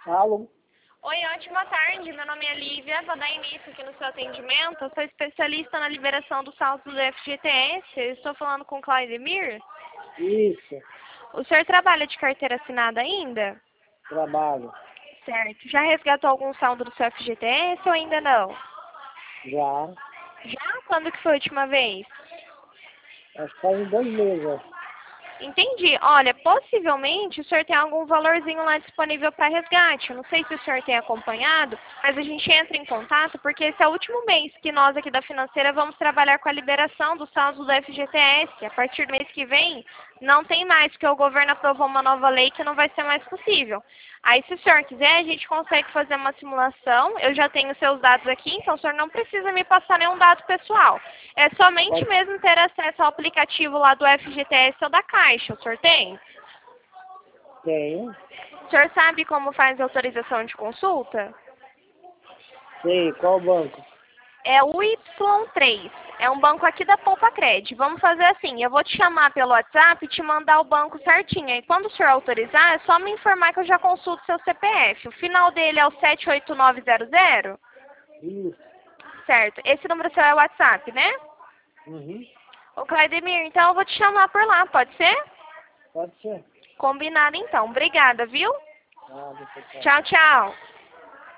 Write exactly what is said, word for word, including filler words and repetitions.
Alô? Oi, ótima tarde. Meu nome é Lívia. Vou dar início aqui no seu atendimento. Eu sou especialista na liberação dos saldos do F G T S. Eu estou falando com o Claudemir. Isso, O senhor trabalha de carteira assinada ainda? trabalho. Certo. Já resgatou algum saldo do seu F G T S ou ainda não? Já. Já? Quando que foi a última vez? Acho que faz uns dois meses, ó. Entendi. Olha, possivelmente o senhor tem algum valorzinho lá disponível para resgate. Eu não sei se o senhor tem acompanhado, mas a gente entra em contato porque esse é o último mês que nós aqui da financeira vamos trabalhar com a liberação do saldo do F G T S. A partir do mês que vem, não tem mais, porque o governo aprovou uma nova lei que não vai ser mais possível. Aí, se o senhor quiser, a gente consegue fazer uma simulação. Eu já tenho seus dados aqui, então o senhor não precisa me passar nenhum dado pessoal. É somente Pode... mesmo ter acesso ao aplicativo lá do F G T S ou da Caixa. O senhor tem? Tenho. O senhor sabe como faz a autorização de consulta? Sei, qual banco? É o Y três. É um banco aqui da Poupa Cred. Vamos fazer assim, eu vou te chamar pelo WhatsApp e te mandar o banco certinho. E quando o senhor autorizar, é só me informar que eu já consulto seu C P F. O final dele é o sete oito nove zero zero? Isso. Certo. Esse número seu é o WhatsApp, né? Uhum. Ô, Claudemir, então eu vou te chamar por lá, pode ser? Pode ser. Combinado então. Obrigada, viu? Ah, deixa eu... Tchau, tchau.